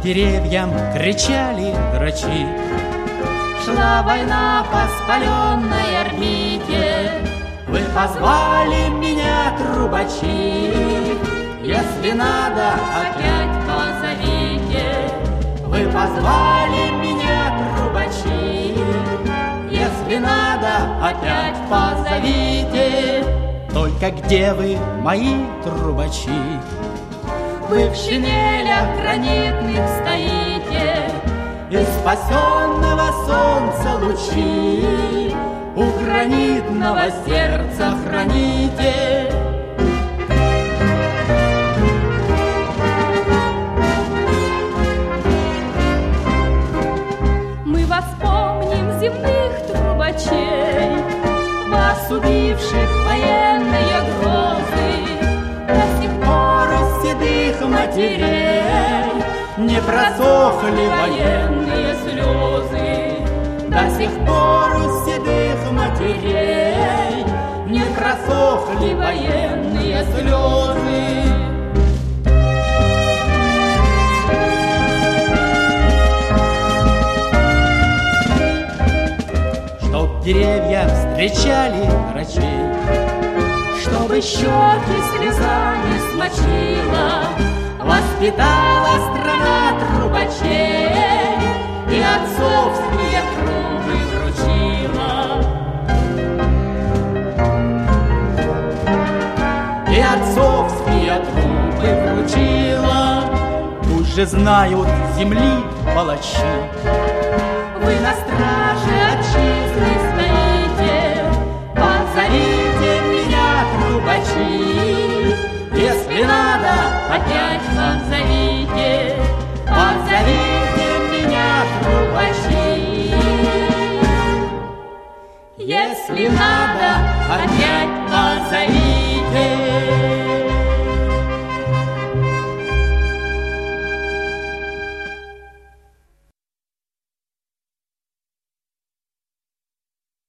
деревьям кричали грачи. Шла война по спаленной орбите, Вы позвали меня, трубачи, если надо, опять позовите. Вы позвали меня, трубачи, если надо, опять позовите. Только где вы, мои трубачи? Вы в шинелях гранитных стоите, Из спасенного солнца лучи у гранитного сердца храните. мы вас помним, земных трубачей, Вас убивших военные грозы, до сих пор из седых матерей не просохли военные слезы. До сих пор у седых матерей не просохли военные слезы. Чтоб деревья встречали врачей, чтобы щеки слеза не смочила, воспитала страна трубачей и отцовские трубы вручила. И отцовские трубы вручила. Пусть же знают земли палачи, вы на страже отчизны стоите, позовите меня, трубачи, если надо, опять позовите. позовите меня, трубачи. Если надо, Опять позовите.